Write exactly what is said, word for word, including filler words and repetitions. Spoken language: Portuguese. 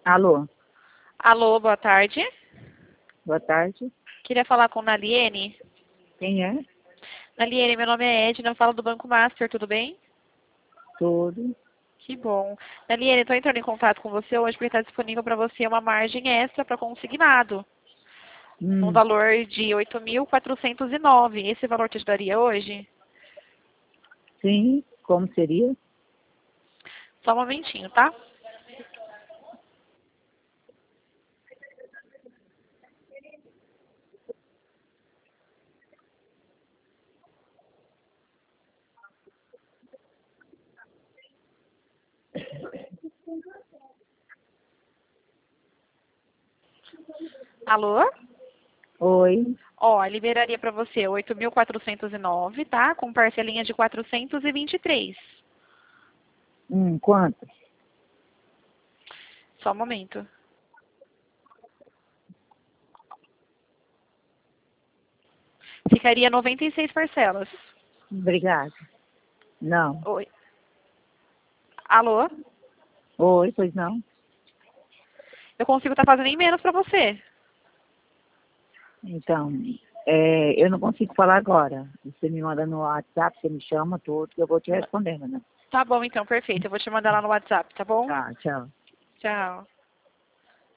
Alô, Alô, boa tarde. boa tarde. Queria falar com Naliene. Quem é? Naliene, meu nome é Edna, eu falo do Banco Master, tudo bem? Tudo. Que bom. Naliene, estou entrando em contato com você hoje porque está disponível para você uma margem extra para consignado, no Hum, valor de oito mil quatrocentos e nove. Esse valor te ajudaria hoje? sim, como seria? Só um momentinho, tá? Alô? Oi. Ó, liberaria para você oito mil quatrocentos e nove, tá? Com parcelinha de quatrocentos e vinte e três. Hum, quanto? Só um momento. Ficaria noventa e seis parcelas. Obrigada. Não. Oi. Alô? Oi, pois não? Eu consigo estar fazendo em menos para você. Então, é, eu não consigo falar agora. Você me manda no WhatsApp, você me chama, tudo, que eu vou te respondendo, né? Tá bom, então, perfeito. Eu vou te mandar lá no WhatsApp, tá bom? Tá, tchau. Tchau.